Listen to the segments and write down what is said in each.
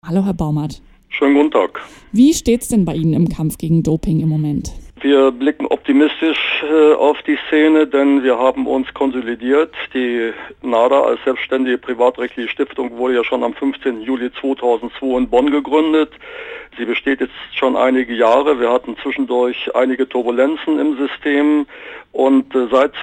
Hallo Herr Baumert. Schönen guten Tag. Wie steht's denn bei Ihnen im Kampf gegen Doping im Moment? Wir blicken optimistisch auf die Szene, denn wir haben uns konsolidiert. Die NADA als selbstständige privatrechtliche Stiftung wurde ja schon am 15. Juli 2002 in Bonn gegründet. Sie besteht jetzt schon einige Jahre. Wir hatten zwischendurch einige Turbulenzen im System und seit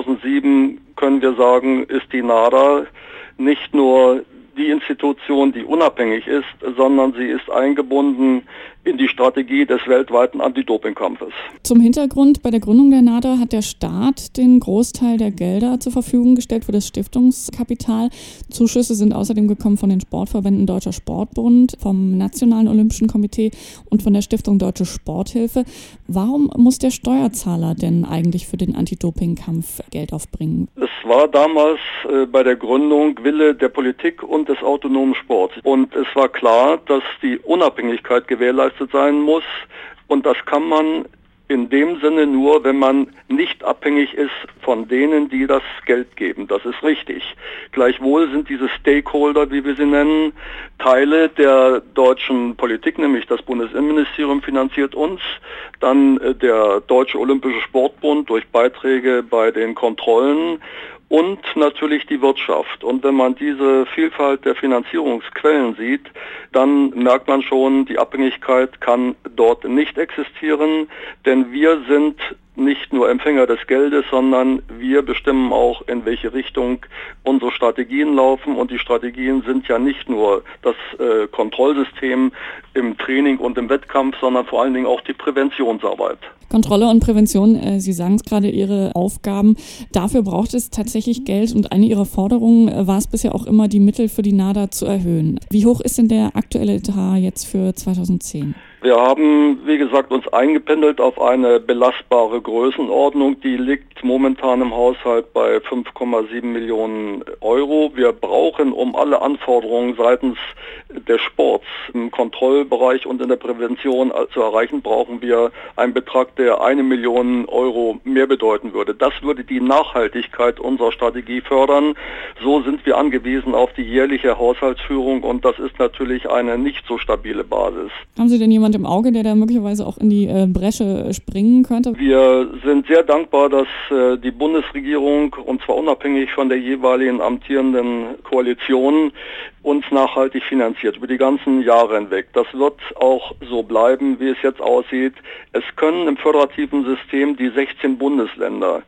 2007 können wir sagen, ist die NADA nicht nur die Institution, die unabhängig ist, sondern sie ist eingebunden in die Strategie des weltweiten Anti-Doping-Kampfes. Zum Hintergrund, bei der Gründung der NADA hat der Staat den Großteil der Gelder zur Verfügung gestellt für das Stiftungskapital. Zuschüsse sind außerdem gekommen von den Sportverbänden Deutscher Sportbund, vom Nationalen Olympischen Komitee und von der Stiftung Deutsche Sporthilfe. Warum muss der Steuerzahler denn eigentlich für den Anti-Doping-Kampf Geld aufbringen? Es war damals bei der Gründung Wille der Politik und des autonomen Sports. Und es war klar, dass die Unabhängigkeit gewährleistet sein muss. Und das kann man in dem Sinne nur, wenn man nicht abhängig ist von denen, die das Geld geben. Das ist richtig. Gleichwohl sind diese Stakeholder, wie wir sie nennen, Teile der deutschen Politik, nämlich das Bundesinnenministerium finanziert uns, dann der Deutsche Olympische Sportbund durch Beiträge bei den Kontrollen und natürlich die Wirtschaft. Und wenn man diese Vielfalt der Finanzierungsquellen sieht, dann merkt man schon, die Abhängigkeit kann dort nicht existieren, denn wir sind nicht nur Empfänger des Geldes, sondern wir bestimmen auch, in welche Richtung unsere Strategien laufen. Und die Strategien sind ja nicht nur das Kontrollsystem im Training und im Wettkampf, sondern vor allen Dingen auch die Präventionsarbeit. Kontrolle und Prävention, Sie sagen es gerade, Ihre Aufgaben. Dafür braucht es tatsächlich Geld und eine Ihrer Forderungen war es bisher auch immer, die Mittel für die NADA zu erhöhen. Wie hoch ist denn der aktuelle Etat jetzt für 2010? Wir haben, wie gesagt, uns eingependelt auf eine belastbare Größenordnung. Die liegt momentan im Haushalt bei 5,7 Millionen Euro. Wir brauchen, um alle Anforderungen seitens des Sports im Kontrollbereich und in der Prävention zu erreichen, brauchen wir einen Betrag, der 1 Million Euro mehr bedeuten würde. Das würde die Nachhaltigkeit unserer Strategie fördern. So sind wir angewiesen auf die jährliche Haushaltsführung und das ist natürlich eine nicht so stabile Basis. Haben Sie denn jemanden im Auge, der da möglicherweise auch in die Bresche springen könnte? Wir sind sehr dankbar, dass die Bundesregierung, und zwar unabhängig von der jeweiligen amtierenden Koalition, uns nachhaltig finanziert, über die ganzen Jahre hinweg. Das wird auch so bleiben, wie es jetzt aussieht. Es können im föderativen System die 16 Bundesländer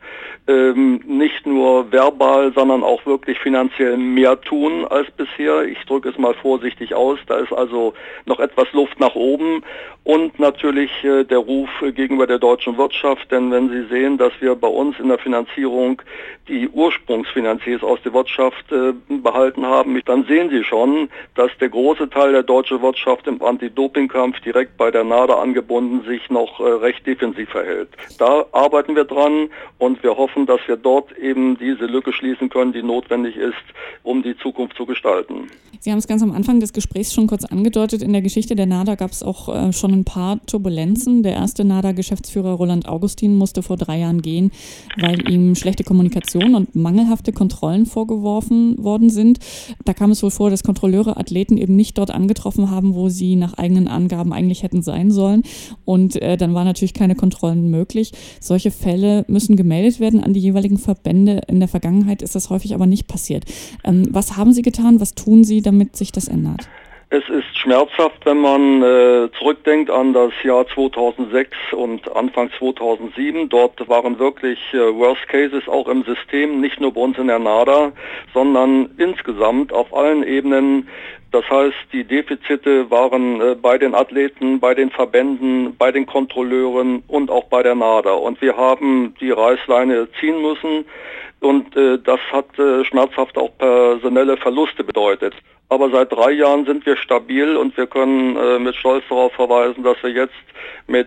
nicht nur verbal, sondern auch wirklich finanziell mehr tun als bisher. Ich drücke es mal vorsichtig aus. Da ist also noch etwas Luft nach oben. Und natürlich der Ruf gegenüber der deutschen Wirtschaft, denn wenn Sie sehen, dass wir bei uns in der Finanzierung die Ursprungsfinanziers aus der Wirtschaft behalten haben, dann sehen Sie schon, dass der große Teil der deutschen Wirtschaft im Anti-Doping-Kampf direkt bei der NADA angebunden sich noch recht defensiv verhält. Da arbeiten wir dran und wir hoffen, dass wir dort eben diese Lücke schließen können, die notwendig ist, um die Zukunft zu gestalten. Sie haben es ganz am Anfang des Gesprächs schon kurz angedeutet. In der Geschichte der NADA gab es auch schon ein paar Turbulenzen. Der erste NADA-Geschäftsführer Roland Augustin musste vor 3 Jahren gehen, weil ihm schlechte Kommunikation und mangelhafte Kontrollen vorgeworfen worden sind. Da kam es wohl vor, dass Kontrolleure Athleten eben nicht dort angetroffen haben, wo sie nach eigenen Angaben eigentlich hätten sein sollen. Und dann waren natürlich keine Kontrollen möglich. Solche Fälle müssen gemeldet werden an die jeweiligen Verbände. In der Vergangenheit ist das häufig aber nicht passiert. Was haben Sie getan? Was tun Sie, damit sich das ändert? Es ist schmerzhaft, wenn man zurückdenkt an das Jahr 2006 und Anfang 2007. Dort waren wirklich Worst Cases auch im System, nicht nur bei uns in der NADA, sondern insgesamt auf allen Ebenen. Das heißt, die Defizite waren bei den Athleten, bei den Verbänden, bei den Kontrolleuren und auch bei der NADA. Und wir haben die Reißleine ziehen müssen und das hat schmerzhaft auch personelle Verluste bedeutet. Aber seit 3 Jahren sind wir stabil und wir können mit Stolz darauf verweisen, dass wir jetzt mit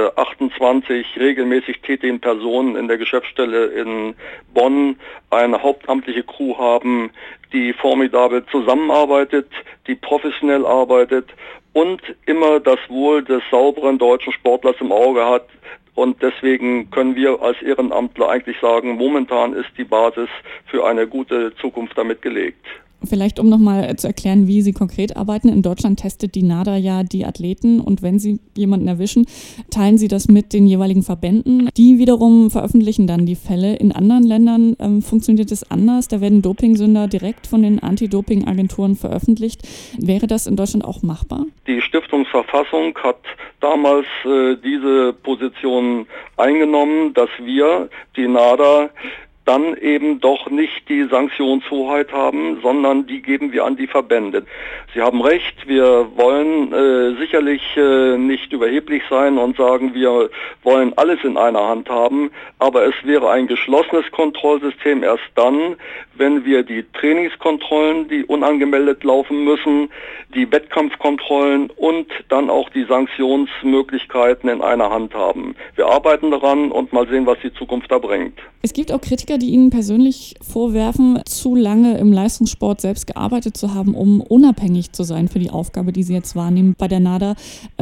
28 regelmäßig tätigen Personen in der Geschäftsstelle in Bonn eine hauptamtliche Crew haben, die formidabel zusammenarbeitet, die professionell arbeitet und immer das Wohl des sauberen deutschen Sportlers im Auge hat. Und deswegen können wir als Ehrenamtler eigentlich sagen, momentan ist die Basis für eine gute Zukunft damit gelegt. Vielleicht, um nochmal zu erklären, wie Sie konkret arbeiten. In Deutschland testet die NADA ja die Athleten und wenn Sie jemanden erwischen, teilen Sie das mit den jeweiligen Verbänden. Die wiederum veröffentlichen dann die Fälle. In anderen Ländern funktioniert es anders. Da werden Dopingsünder direkt von den Anti-Doping-Agenturen veröffentlicht. Wäre das in Deutschland auch machbar? Die Stiftungsverfassung hat damals diese Position eingenommen, dass wir, die NADA, dann eben doch nicht die Sanktionshoheit haben, sondern die geben wir an die Verbände. Sie haben recht, wir wollen sicherlich nicht überheblich sein und sagen, wir wollen alles in einer Hand haben, aber es wäre ein geschlossenes Kontrollsystem erst dann, wenn wir die Trainingskontrollen, die unangemeldet laufen müssen, die Wettkampfkontrollen und dann auch die Sanktionsmöglichkeiten in einer Hand haben. Wir arbeiten daran und mal sehen, was die Zukunft da bringt. Es gibt auch Kritiker, die Ihnen persönlich vorwerfen, zu lange im Leistungssport selbst gearbeitet zu haben, um unabhängig zu sein für die Aufgabe, die Sie jetzt wahrnehmen bei der NADA.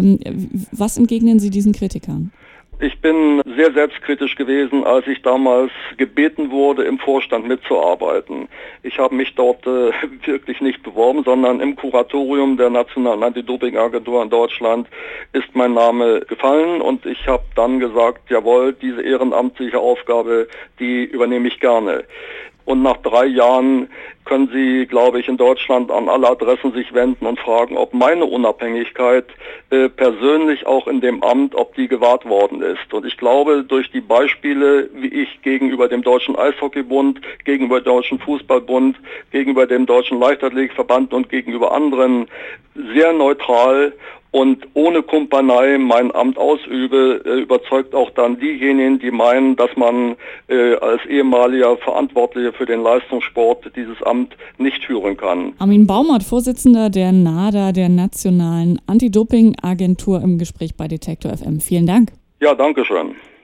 Was entgegnen Sie diesen Kritikern? Ich bin sehr selbstkritisch gewesen, als ich damals gebeten wurde, im Vorstand mitzuarbeiten. Ich habe mich dort wirklich nicht beworben, sondern im Kuratorium der Nationalen Anti-Doping-Agentur in Deutschland ist mein Name gefallen und ich habe dann gesagt, jawohl, diese ehrenamtliche Aufgabe, die übernehme ich gerne. Und nach 3 Jahren können Sie, glaube ich, in Deutschland an alle Adressen sich wenden und fragen, ob meine Unabhängigkeit persönlich auch in dem Amt, ob die gewahrt worden ist. Und ich glaube, durch die Beispiele, wie ich gegenüber dem Deutschen Eishockeybund, gegenüber dem Deutschen Fußballbund, gegenüber dem Deutschen Leichtathletikverband und gegenüber anderen sehr neutral und ohne Kumpanei mein Amt ausübe, überzeugt auch dann diejenigen, die meinen, dass man als ehemaliger Verantwortlicher für den Leistungssport dieses Amt nicht führen kann. Armin Baumert, Vorsitzender der NADA, der Nationalen Anti-Doping-Agentur, im Gespräch bei Detektor FM. Vielen Dank. Ja, danke schön.